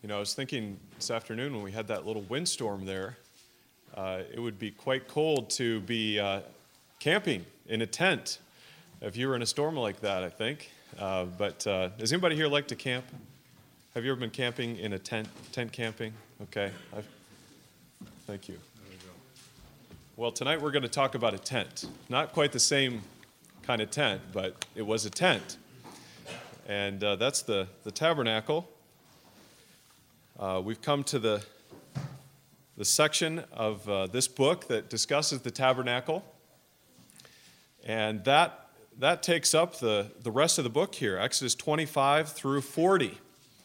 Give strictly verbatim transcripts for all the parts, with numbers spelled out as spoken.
You know, I was thinking this afternoon when we had that little windstorm there, uh, it would be quite cold to be uh, camping in a tent if you were in a storm like that, I think. Uh, but uh, does anybody here like to camp? Have you ever been camping in a tent, tent camping? Okay. I've, thank you. There we go. Well, tonight we're going to talk about a tent. Not quite the same kind of tent, but it was a tent. And uh, that's the, the tabernacle. Uh, we've come to the, the section of uh, this book that discusses the tabernacle. And that, that takes up the, the rest of the book here, Exodus twenty-five through forty.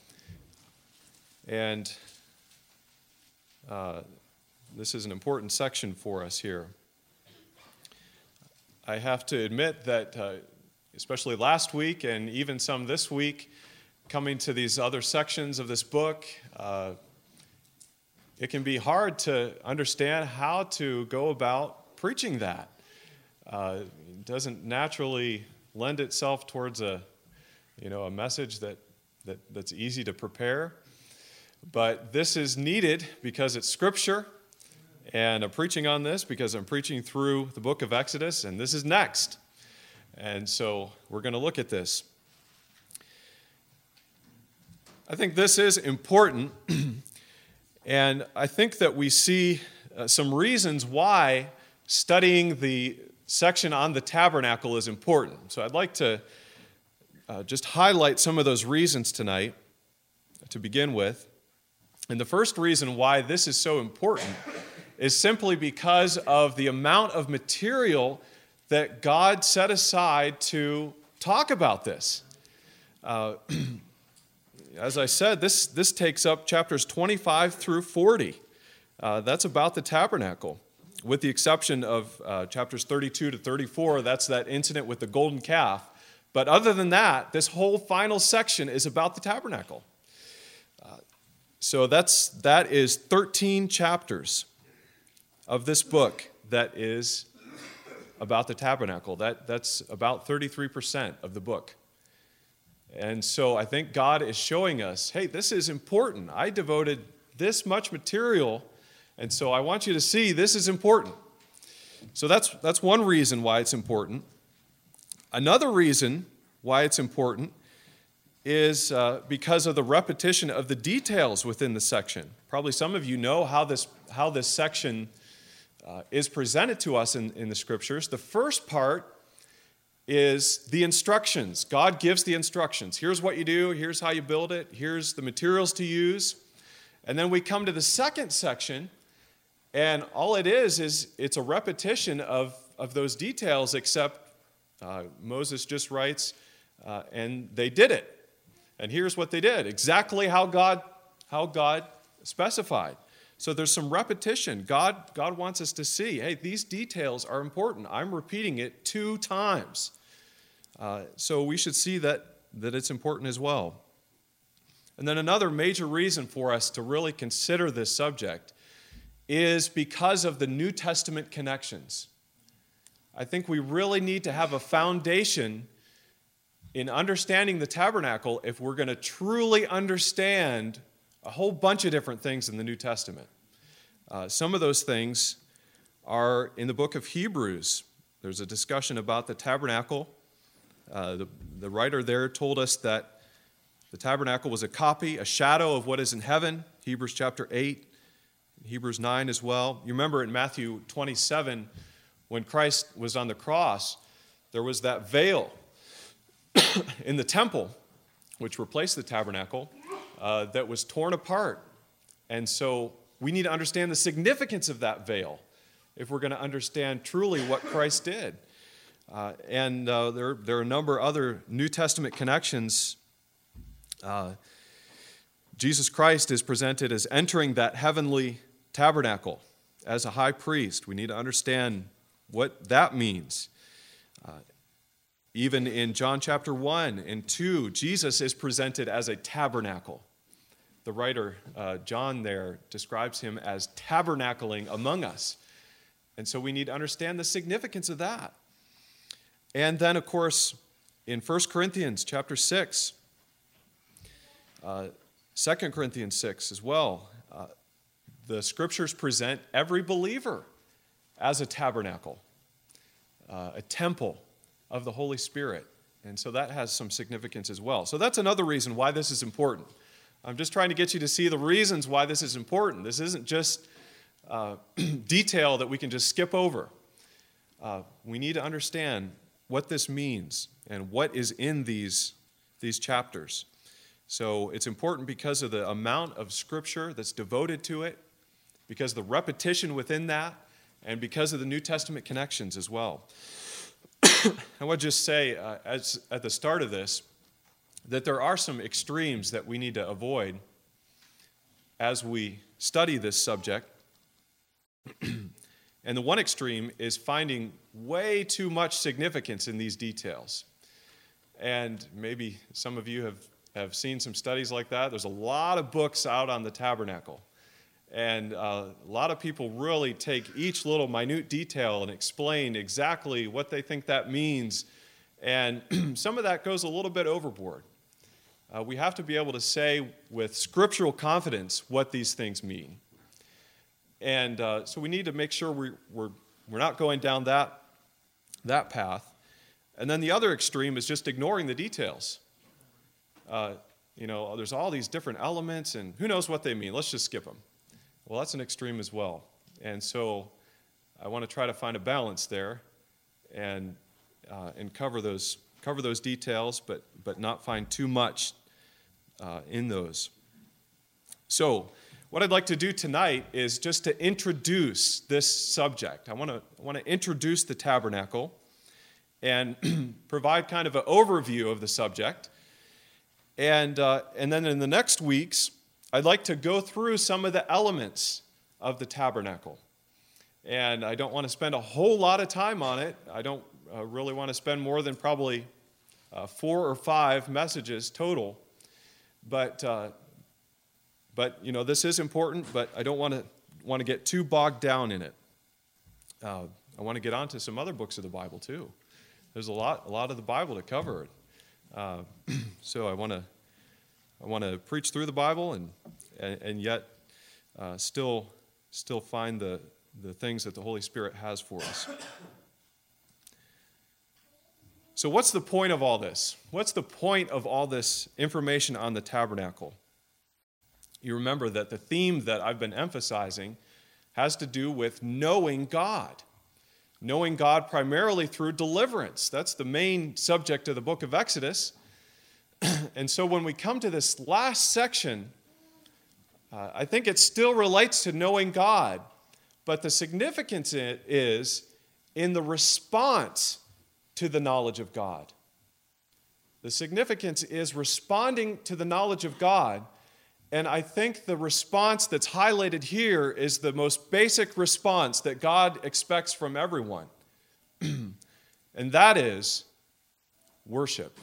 And uh, this is an important section for us here. I have to admit that, uh, especially last week and even some this week, coming to these other sections of this book, uh, it can be hard to understand how to go about preaching that. Uh, it doesn't naturally lend itself towards a, you know, a message that, that that's easy to prepare. But this is needed because it's Scripture, and I'm preaching on this because I'm preaching through the book of Exodus, and this is next. And so we're going to look at this. I think this is important, and I think that we see uh, some reasons why studying the section on the tabernacle is important. So I'd like to uh, just highlight some of those reasons tonight to begin with. And the first reason why this is so important is simply because of the amount of material that God set aside to talk about this. Uh, as I said, this, this takes up chapters twenty-five through forty. Uh, that's about the tabernacle, with the exception of uh, chapters thirty-two to thirty-four. That's that incident with the golden calf. But other than that, this whole final section is about the tabernacle. Uh, so that's, that is thirteen chapters of this book that is about the tabernacle. That, that's about thirty-three percent of the book. And so I think God is showing us, hey, this is important. I devoted this much material, and so I want you to see this is important. So that's, that's one reason why it's important. Another reason why it's important is uh, because of the repetition of the details within the section. Probably some of you know how this, how this section uh, is presented to us in, in the Scriptures. The first part is the instructions. God gives the instructions. Here's what you do. Here's how you build it. Here's the materials to use. And then we come to the second section, and all it is is it's a repetition of, of those details, except uh, Moses just writes, uh, and they did it. And here's what they did, exactly how God, how God specified. So there's some repetition. God, God wants us to see, hey, these details are important. I'm repeating it two times. Uh, so we should see that, that it's important as well. And then another major reason for us to really consider this subject is because of the New Testament connections. I think we really need to have a foundation in understanding the tabernacle if we're going to truly understand a whole bunch of different things in the New Testament. Uh, some of those things are in the book of Hebrews. There's a discussion about the tabernacle. Uh, the, the writer there told us that the tabernacle was a copy, a shadow of what is in heaven, Hebrews chapter eight, Hebrews nine as well. You remember in Matthew twenty-seven, when Christ was on the cross, there was that veil in the temple, which replaced the tabernacle, uh, that was torn apart. And so we need to understand the significance of that veil if we're going to understand truly what Christ did. Uh, and uh, there, there are a number of other New Testament connections. Uh, Jesus Christ is presented as entering that heavenly tabernacle as a high priest. We need to understand what that means. Uh, even in John chapter one and two, Jesus is presented as a tabernacle. The writer, uh, John there, describes him as tabernacling among us. And so we need to understand the significance of that. And then, of course, in First Corinthians chapter six, uh, Second Corinthians six as well. Uh, the scriptures present every believer as a tabernacle, uh, a temple of the Holy Spirit. And so that has some significance as well. So that's another reason why this is important. I'm just trying to get you to see the reasons why this is important. This isn't just uh, detail that we can just skip over. Uh, we need to understand what this means and what is in these, these chapters. So it's important because of the amount of scripture that's devoted to it, because of the repetition within that, and because of the New Testament connections as well. I want to just say uh, as, at the start of this that there are some extremes that we need to avoid as we study this subject. And the one extreme is finding way too much significance in these details. And maybe some of you have, have seen some studies like that. There's a lot of books out on the tabernacle. And uh, a lot of people really take each little minute detail and explain exactly what they think that means. And some of that goes a little bit overboard. Uh, we have to be able to say with scriptural confidence what these things mean. And uh, so we need to make sure we, we're, we're not going down that, that path. And then the other extreme is just ignoring the details. Uh, you know, there's all these different elements, and who knows what they mean. Let's just skip them. Well, that's an extreme as well. And so I want to try to find a balance there and uh, and cover those cover those details, but but not find too much uh, in those. So what I'd like to do tonight is just to introduce this subject. I want to I want to introduce the tabernacle and provide kind of an overview of the subject. And uh, and then in the next weeks, I'd like to go through some of the elements of the tabernacle. And I don't want to spend a whole lot of time on it. I don't uh, really want to spend more than probably uh, four or five messages total. But, uh, but you know, this is important, but I don't want to want to get too bogged down in it. Uh, I want to get on to some other books of the Bible, too. There's a lot, a lot of the Bible to cover. Uh, so I want to I want to preach through the Bible and and, and yet uh, still still find the, the things that the Holy Spirit has for us. So what's the point of all this? What's the point of all this information on the tabernacle? You remember that the theme that I've been emphasizing has to do with knowing God. Knowing God primarily through deliverance. That's the main subject of the book of Exodus. And so when we come to this last section, uh, I think it still relates to knowing God, but the significance in it is in the response to the knowledge of God. The significance is responding to the knowledge of God, and I think the response that's highlighted here is the most basic response that God expects from everyone, and that is worship.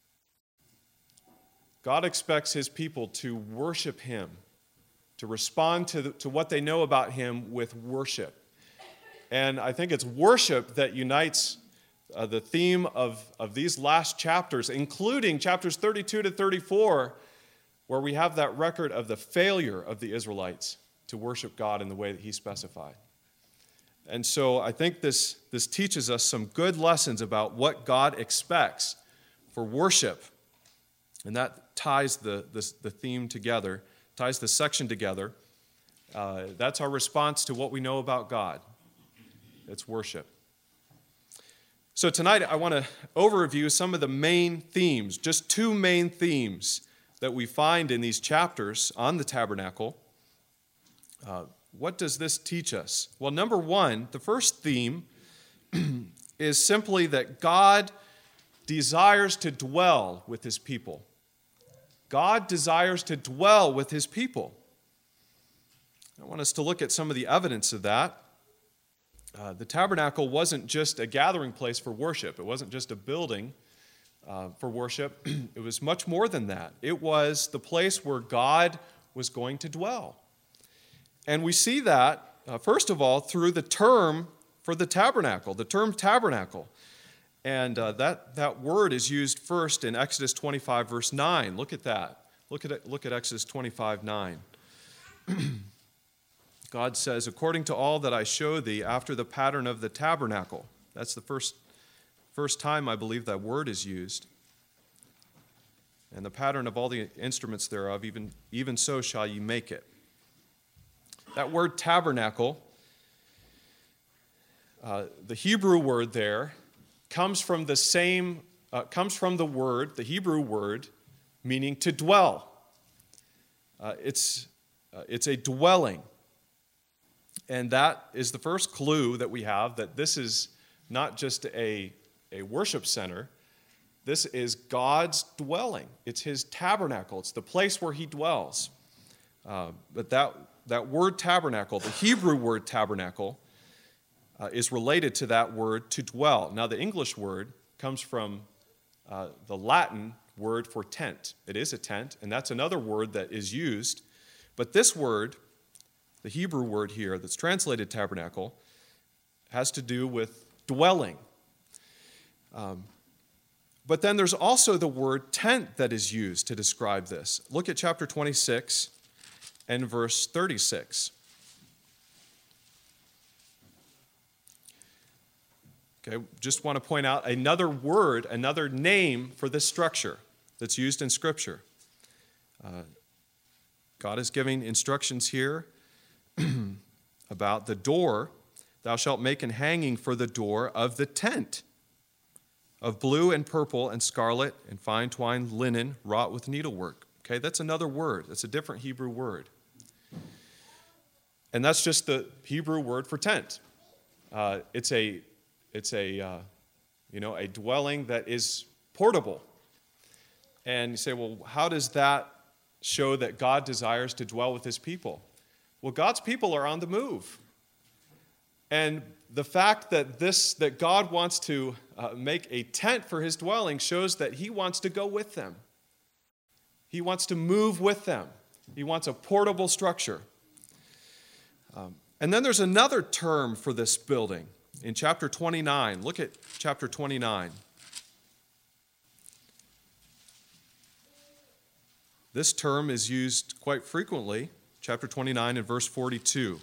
God expects his people to worship him, to respond to, the, to what they know about him with worship. And I think it's worship that unites uh, the theme of, of these last chapters, including chapters thirty-two to thirty-four, where we have that record of the failure of the Israelites to worship God in the way that he specified. And so I think this, this teaches us some good lessons about what God expects for worship. And that ties the, the, the theme together, ties the section together. Uh, that's our response to what we know about God. It's worship. So tonight I want to overview some of the main themes, just two main themes that we find in these chapters on the tabernacle. Uh, what does this teach us? Well, number one, the first theme is simply that God desires to dwell with his people. God desires to dwell with his people. I want us to look at some of the evidence of that. Uh, the tabernacle wasn't just a gathering place for worship. It wasn't just a building uh, for worship. It was much more than that. It was the place where God was going to dwell. And we see that, uh, first of all, through the term for the tabernacle, the term tabernacle. And uh, that, that word is used first in Exodus twenty-five, verse nine. Look at that. Look at, look at Exodus twenty-five nine. God says, according to all that I show thee after the pattern of the tabernacle. That's the first, first time I believe that word is used. And the pattern of all the instruments thereof, even, even so shall ye make it. That word tabernacle, uh, the Hebrew word there, comes from the same, uh, comes from the word, the Hebrew word, meaning to dwell. Uh, it's, uh, it's a dwelling. And that is the first clue that we have that this is not just a, a worship center. This is God's dwelling. It's his tabernacle. It's the place where he dwells. Uh, but that, that word tabernacle, the Hebrew word tabernacle, uh, is related to that word to dwell. Now, the English word comes from uh, the Latin word for tent. It is a tent, and that's another word that is used. But this word, the Hebrew word here that's translated tabernacle, has to do with dwelling. Um, but then there's also the word tent that is used to describe this. Look at chapter twenty-six and verse thirty-six. Okay, just want to point out another word, another name for this structure that's used in Scripture. Uh, God is giving instructions here about the door. Thou shalt make an hanging for the door of the tent of blue and purple and scarlet and fine twined linen wrought with needlework. Okay, that's another word. That's a different Hebrew word. And that's just the Hebrew word for tent. Uh, it's a, it's a, uh, you know, a dwelling that is portable. And you say, well, how does that show that God desires to dwell with his people? Well, God's people are on the move. And the fact that this that God wants to uh, make a tent for his dwelling shows that he wants to go with them. He wants to move with them. He wants a portable structure. Um, and then there's another term for this building in chapter twenty-nine. Look at chapter twenty-nine. This term is used quite frequently, chapter twenty-nine and verse forty-two.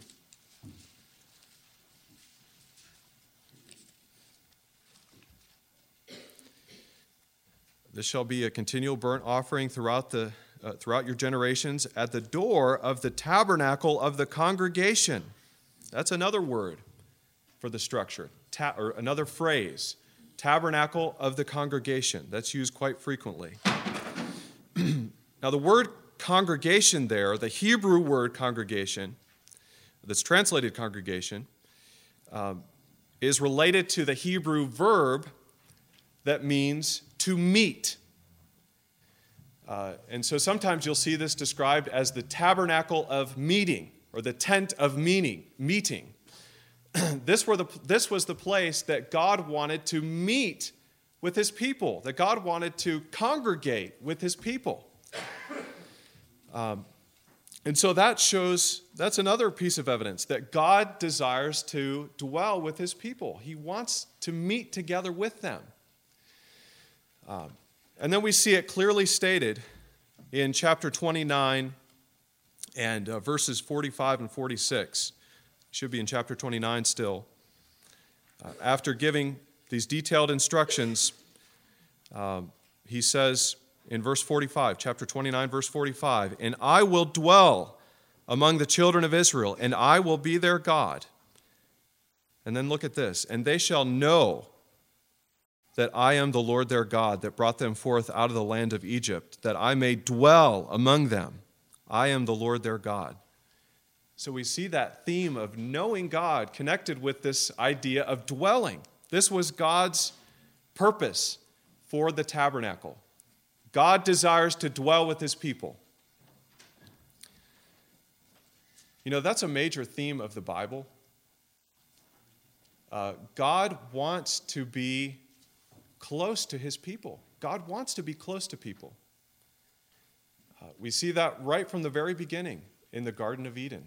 This shall be a continual burnt offering throughout the uh, throughout your generations at the door of the tabernacle of the congregation. That's another word for the structure, Ta- or another phrase, tabernacle of the congregation. That's used quite frequently. Now, the word congregation there, the Hebrew word congregation, that's translated congregation, um, is related to the Hebrew verb that means to meet. Uh, and so sometimes you'll see this described as the tabernacle of meeting or the tent of meeting. meeting. this, were the, this was the place that God wanted to meet with his people, that God wanted to congregate with his people. Um, and so that shows, that's another piece of evidence that God desires to dwell with his people. He wants to meet together with them. Um, and then we see it clearly stated in chapter twenty-nine and uh, verses forty-five and forty-six. Should be in chapter twenty-nine still. Uh, after giving these detailed instructions, um, he says in verse forty-five, chapter twenty-nine, verse forty-five, "And I will dwell among the children of Israel, and I will be their God." And then look at this, "And they shall know that I am the Lord their God that brought them forth out of the land of Egypt, that I may dwell among them. I am the Lord their God." So we see that theme of knowing God connected with this idea of dwelling. This was God's purpose for the tabernacle. God desires to dwell with his people. You know, that's a major theme of the Bible. Uh, God wants to be close to his people. God wants to be close to people. Uh, we see that right from the very beginning in the Garden of Eden.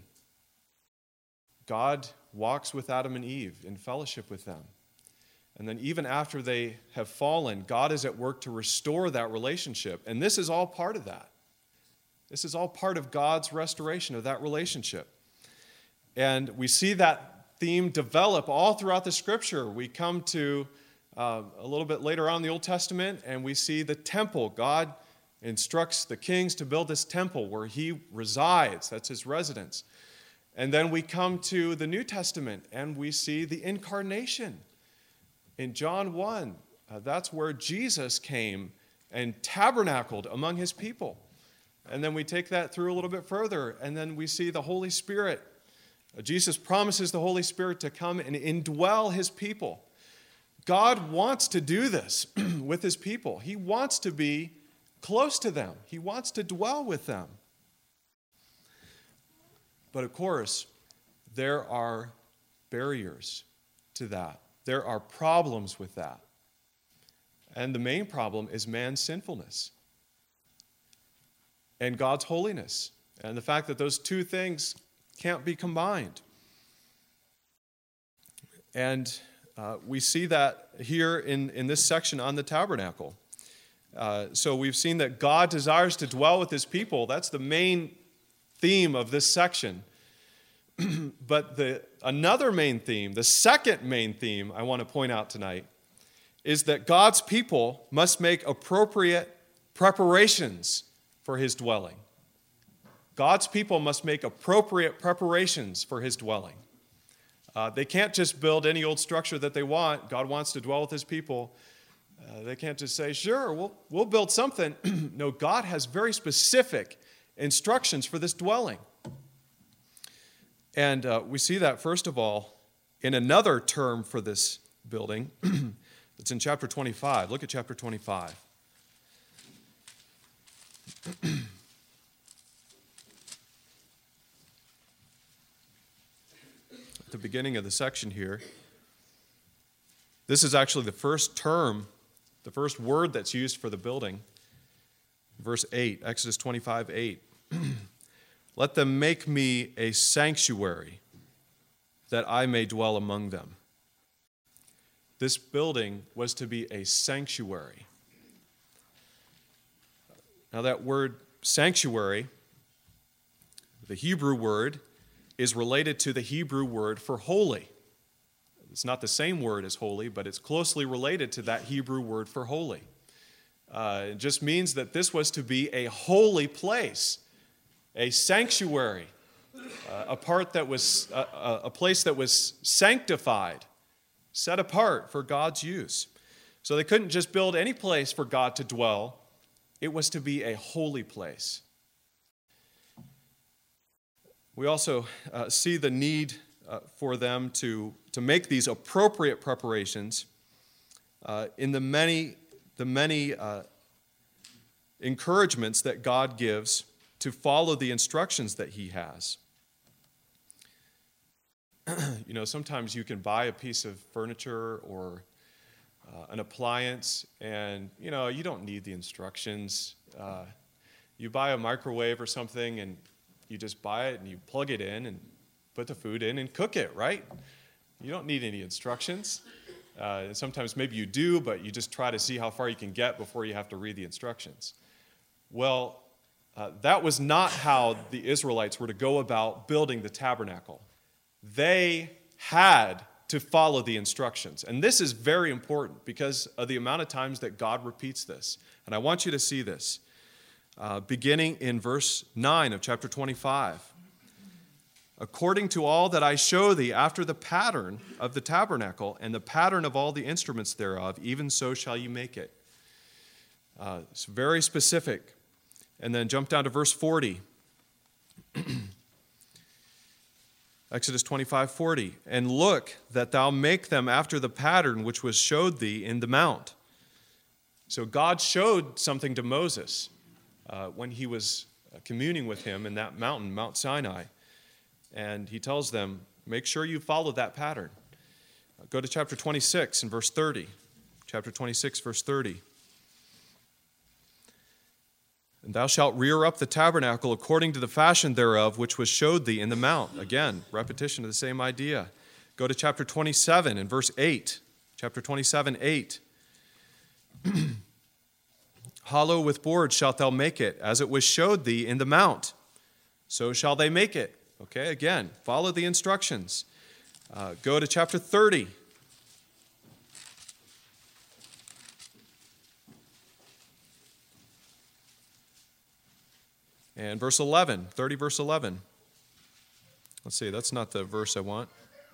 God walks with Adam and Eve in fellowship with them. And then even after they have fallen, God is at work to restore that relationship. And this is all part of that. This is all part of God's restoration of that relationship. And we see that theme develop all throughout the Scripture. We come to uh, a little bit later on in the Old Testament, and we see the temple. God instructs the kings to build this temple where he resides. That's his residence. And then we come to the New Testament, and we see the incarnation. In John one, uh, that's where Jesus came and tabernacled among his people. And then we take that through a little bit further, and then we see the Holy Spirit. Uh, Jesus promises the Holy Spirit to come and indwell his people. God wants to do this with his people. He wants to be close to them. He wants to dwell with them. But of course, there are barriers to that. There are problems with that. And the main problem is man's sinfulness and God's holiness, and the fact that those two things can't be combined. And uh, we see that here in, in this section on the tabernacle. Uh, so we've seen that God desires to dwell with his people. That's the main theme of this section. But the another main theme, the second main theme I want to point out tonight, is that God's people must make appropriate preparations for his dwelling. God's people must make appropriate preparations for his dwelling. Uh, they can't just build any old structure that they want. God wants to dwell with his people. Uh, they can't just say, sure, we'll, we'll build something. No, God has very specific instructions for this dwelling. And uh, we see that, first of all, in another term for this building. It's in chapter twenty-five. Look at chapter twenty-five. At the beginning of the section here, this is actually the first term, the first word that's used for the building. Verse eight, Exodus twenty-five, eight. Let them make me a sanctuary that I may dwell among them. This building was to be a sanctuary. Now that word sanctuary, the Hebrew word, is related to the Hebrew word for holy. It's not the same word as holy, but it's closely related to that Hebrew word for holy. Uh, it just means that this was to be a holy place, a sanctuary, uh, a part that was uh, a place that was sanctified, set apart for God's use. So they couldn't just build any place for God to dwell. It was to be a holy place. We also uh, see the need uh, for them to, to make these appropriate preparations uh, in the many, the many uh, encouragements that God gives to follow the instructions that he has. You know, sometimes you can buy a piece of furniture or uh, an appliance, and, you know, you don't need the instructions. Uh, you buy a microwave or something, and you just buy it, and you plug it in and put the food in and cook it, right? You don't need any instructions. Uh, and sometimes maybe you do, but you just try to see how far you can get before you have to read the instructions. Well, uh, that was not how the Israelites were to go about building the tabernacle. They had to follow the instructions. And this is very important because of the amount of times that God repeats this. And I want you to see this. Uh, beginning in verse nine of chapter twenty-five. According to all that I show thee after the pattern of the tabernacle and the pattern of all the instruments thereof, even so shall you make it. Uh, it's very specific. And then jump down to verse forty. Exodus twenty-five, forty. And look that thou make them after the pattern which was showed thee in the mount. So God showed something to Moses uh, when he was communing with him in that mountain, Mount Sinai. And he tells them, make sure you follow that pattern. Uh, go to chapter twenty-six and verse thirty. Chapter twenty-six, verse thirty. And thou shalt rear up the tabernacle according to the fashion thereof, which was showed thee in the mount. Again, repetition of the same idea. Go to chapter twenty-seven and verse eight. Chapter twenty-seven, eight. Hollow with boards shalt thou make it, as it was showed thee in the mount. So shall they make it. Okay, again, follow the instructions. Uh, go to chapter thirty. And verse eleven, thirty verse eleven. Let's see, that's not the verse I want.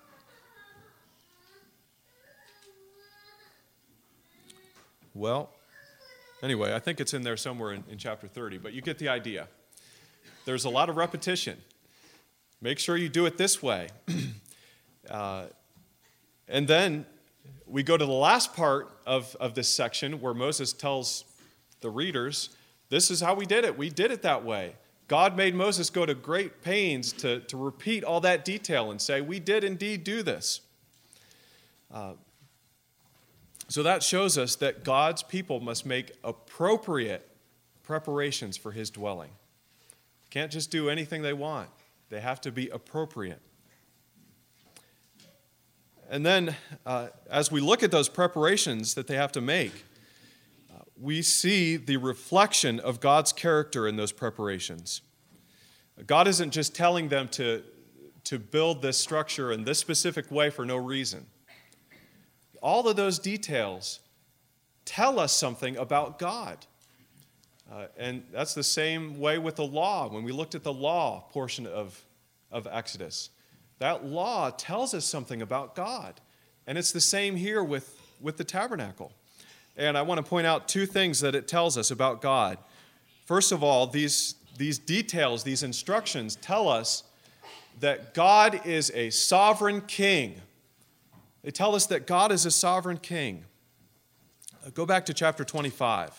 Well, anyway, I think it's in there somewhere in, in chapter thirty, but you get the idea. There's a lot of repetition. Make sure you do it this way. uh, and then we go to the last part of, of this section where Moses tells the readers, this is how we did it. We did it that way. God made Moses go to great pains to, to repeat all that detail and say, we did indeed do this. Uh, so that shows us that God's people must make appropriate preparations for his dwelling. Can't just do anything they want. They have to be appropriate. And then, uh, as we look at those preparations that they have to make, uh, we see the reflection of God's character in those preparations. God isn't just telling them to, to build this structure in this specific way for no reason. All of those details tell us something about God. Uh, and that's the same way with the law. When we looked at the law portion of, of Exodus, that law tells us something about God. And it's the same here with, with the tabernacle. And I want to point out two things that it tells us about God. First of all, these, these details, these instructions tell us that God is a sovereign king. They tell us that God is a sovereign king. Go back to chapter twenty-five.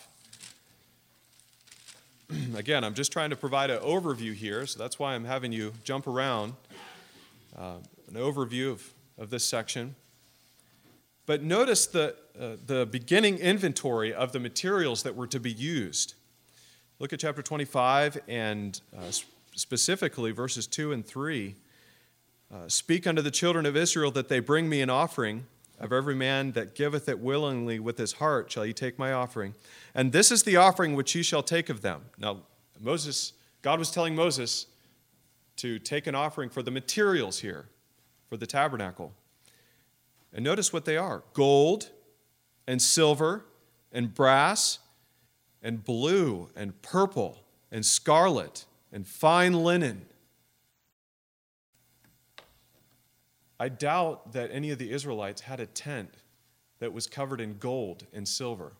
Again, I'm just trying to provide an overview here, so that's why I'm having you jump around. Uh, an overview of, of this section. But notice the, uh, the beginning inventory of the materials that were to be used. Look at chapter twenty-five and uh, specifically verses two and three. Uh, Speak unto the children of Israel that they bring me an offering. Of every man that giveth it willingly with his heart shall ye take my offering. And this is the offering which ye shall take of them. Now, Moses, God was telling Moses to take an offering for the materials here, for the tabernacle. And notice what they are: gold and silver and brass and blue and purple and scarlet and fine linen. I doubt that any of the Israelites had a tent that was covered in gold and silver.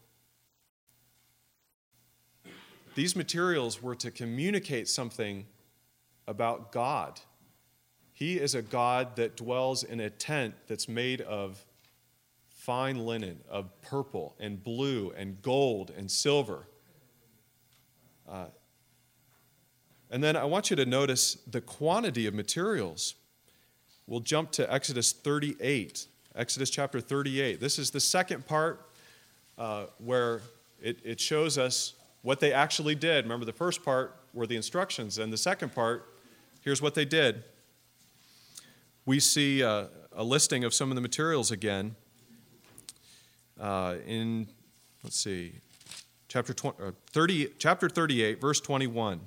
These materials were to communicate something about God. He is a God that dwells in a tent that's made of fine linen, of purple and blue and gold and silver. Uh, and then I want you to notice the quantity of materials. We'll jump to Exodus thirty-eight, Exodus chapter thirty-eight. This is the second part uh, where it, it shows us what they actually did. Remember, the first part were the instructions, and the second part, here's what they did. We see uh, a listing of some of the materials again uh, in, let's see, chapter twenty, uh, thirty, chapter thirty-eight, verse twenty-one.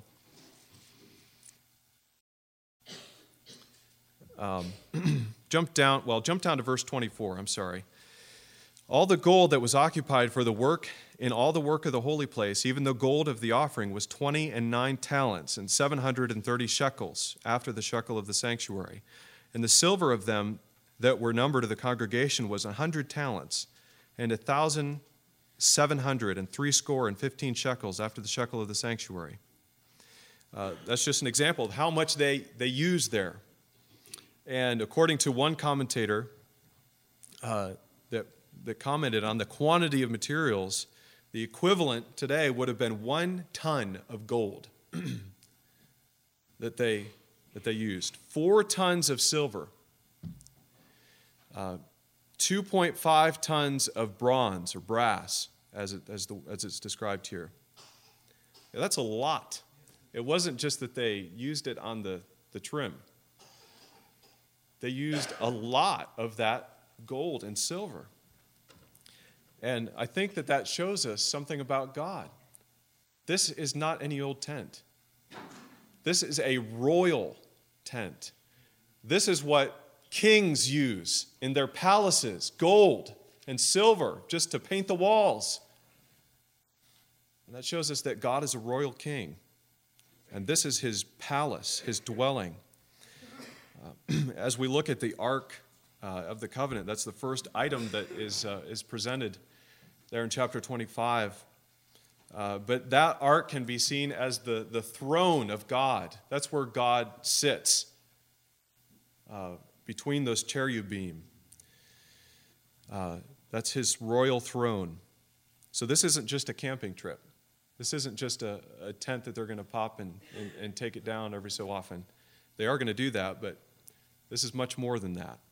Um, jump down, well, jump down to verse twenty-four, I'm sorry. All the gold that was occupied for the work, in all the work of the holy place, even the gold of the offering, was twenty and nine talents, and seven hundred and thirty shekels, after the shekel of the sanctuary. And the silver of them that were numbered of the congregation was a hundred talents, and a thousand seven hundred and three score and fifteen shekels, after the shekel of the sanctuary. Uh, that's just an example of how much they, they used there. And according to one commentator uh, that, that commented on the quantity of materials, the equivalent today would have been one ton of gold that they, that they used. Four tons of silver, uh, two point five tons of bronze or brass, as, it, as, the, as it's described here. Yeah, that's a lot. It wasn't just that they used it on the, the trim. They used a lot of that gold and silver. And I think that that shows us something about God. this is not any old tent. This is a royal tent. This is what kings use in their palaces, gold and silver, just to paint the walls. And that shows us that God is a royal king. And this is his palace, his dwelling. Uh, as we look at the Ark uh, of the Covenant, that's the first item that is, uh, is presented there in chapter twenty-five. Uh, but that ark can be seen as the, the throne of God. That's where God sits, uh, between those cherubim. Uh, that's his royal throne. So this isn't just a camping trip. This isn't just a, a tent that they're going to pop and, and, and take it down every so often. They are going to do that, but this is much more than that.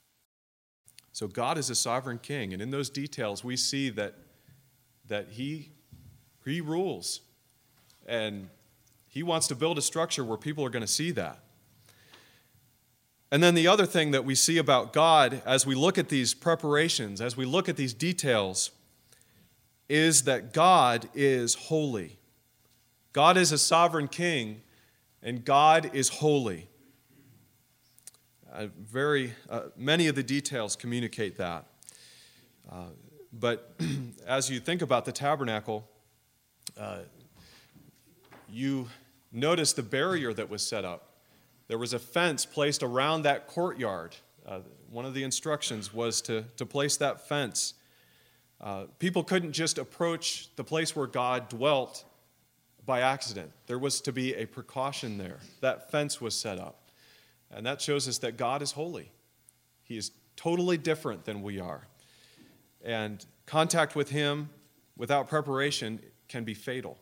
So God is a sovereign king, and in those details we see that, that he He rules, and he wants to build a structure where people are going to see that. And then the other thing that we see about God as we look at these preparations, as we look at these details, is that God is holy. God is a sovereign king, and God is holy. Uh, very, uh, many of the details communicate that. Uh, but as you think about the tabernacle, Uh, you notice the barrier that was set up. There was a fence placed around that courtyard. Uh, one of the instructions was to, to place that fence. Uh, people couldn't just approach the place where God dwelt by accident. There was to be a precaution there. That fence was set up. And that shows us that God is holy. He is totally different than we are. And contact with him without preparation can be fatal.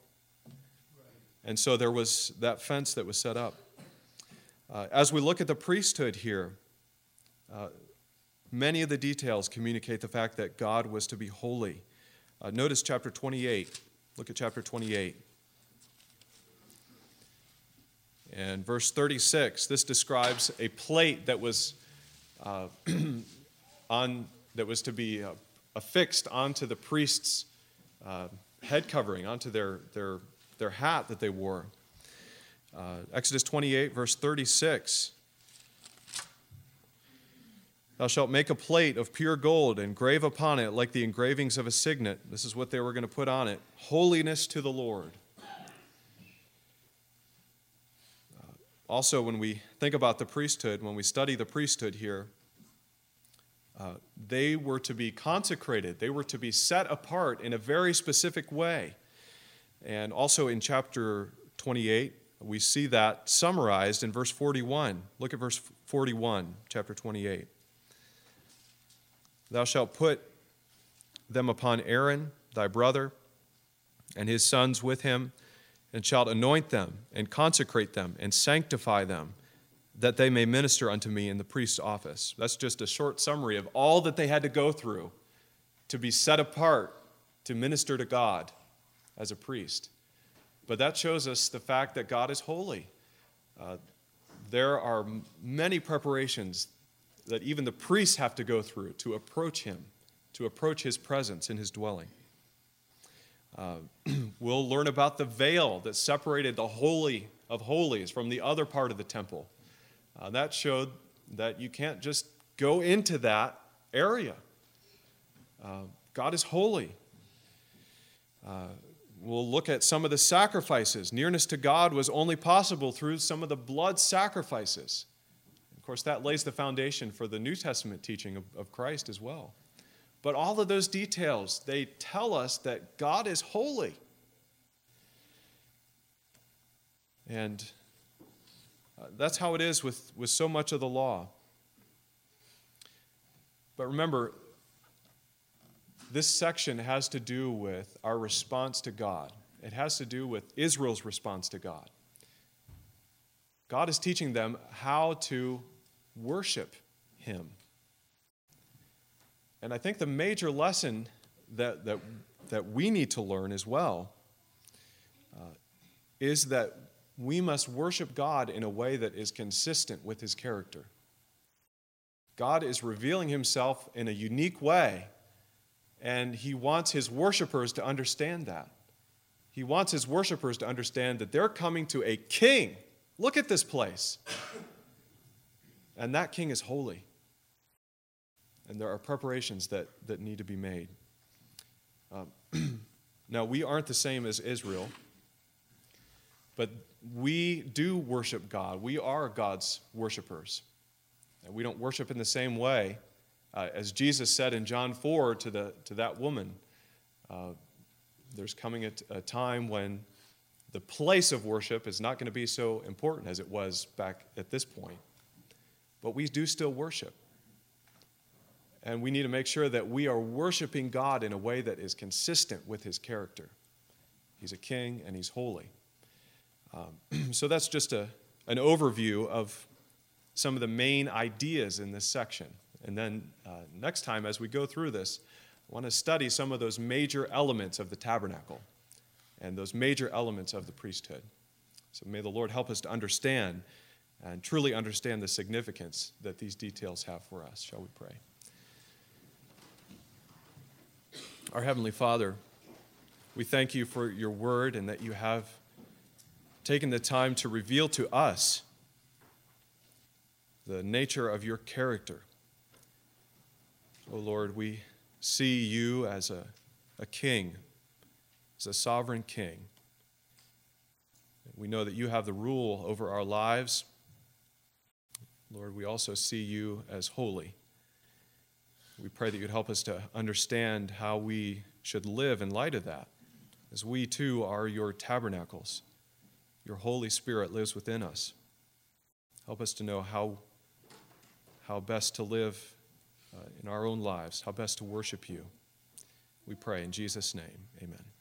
And so there was that fence that was set up. Uh, as we look at the priesthood here, uh, many of the details communicate the fact that God was to be holy. Uh, notice chapter twenty-eight. Look at chapter twenty-eight. And verse thirty-six, this describes a plate that was uh, on that was to be uh, affixed onto the priest's uh, head covering, onto their, their, their hat that they wore. Uh, Exodus twenty-eight, verse thirty-six. Thou shalt make a plate of pure gold, and engrave upon it like the engravings of a signet. This is what they were going to put on it. Holiness to the Lord. Uh, also, when we think about the priesthood, when we study the priesthood here, Uh, they were to be consecrated. They were to be set apart in a very specific way. And also in chapter twenty-eight, we see that summarized in verse forty-one. Look at verse forty-one, chapter twenty-eight. Thou shalt put them upon Aaron, thy brother, and his sons with him, and shalt anoint them, and consecrate them, and sanctify them, that they may minister unto me in the priest's office. That's just a short summary of all that they had to go through to be set apart to minister to God as a priest. But that shows us the fact that God is holy. Uh, there are many preparations that even the priests have to go through to approach him, to approach his presence in his dwelling. Uh, we'll learn about the veil that separated the Holy of Holies from the other part of the temple. Uh, that showed that you can't just go into that area. Uh, God is holy. Uh, we'll look at some of the sacrifices. Nearness to God was only possible through some of the blood sacrifices. Of course, that lays the foundation for the New Testament teaching of, of Christ as well. But all of those details, they tell us that God is holy. And Uh, that's how it is with, with so much of the law. But remember, this section has to do with our response to God. It has to do with Israel's response to God. God is teaching them how to worship him. And I think the major lesson that, that, that we need to learn as well uh, is that we must worship God in a way that is consistent with his character. God is revealing himself in a unique way, and he wants his worshipers to understand that. He wants his worshipers to understand that they're coming to a king. Look at this place. And that king is holy. And there are preparations that, that need to be made. Um, now, we aren't the same as Israel, but we do worship God. We are God's worshipers. And we don't worship in the same way. Uh, as Jesus said in John four to, the, to that woman, uh, there's coming a, t- a time when the place of worship is not going to be so important as it was back at this point. But we do still worship. And we need to make sure that we are worshiping God in a way that is consistent with his character. He's a king and he's holy. Um, so that's just a, an overview of some of the main ideas in this section. And then uh, next time as we go through this, I want to study some of those major elements of the tabernacle and those major elements of the priesthood. So may the Lord help us to understand and truly understand the significance that these details have for us. Shall we pray? Our Heavenly Father, we thank you for your word and that you have taken the time to reveal to us the nature of your character. Oh Lord, we see you as a, a king, as a sovereign king. We know that you have the rule over our lives. Lord, we also see you as holy. We pray that you'd help us to understand how we should live in light of that, as we too are your tabernacles. Your Holy Spirit lives within us. Help us to know how, how best to live uh, in our own lives, how best to worship you. We pray in Jesus' name, amen.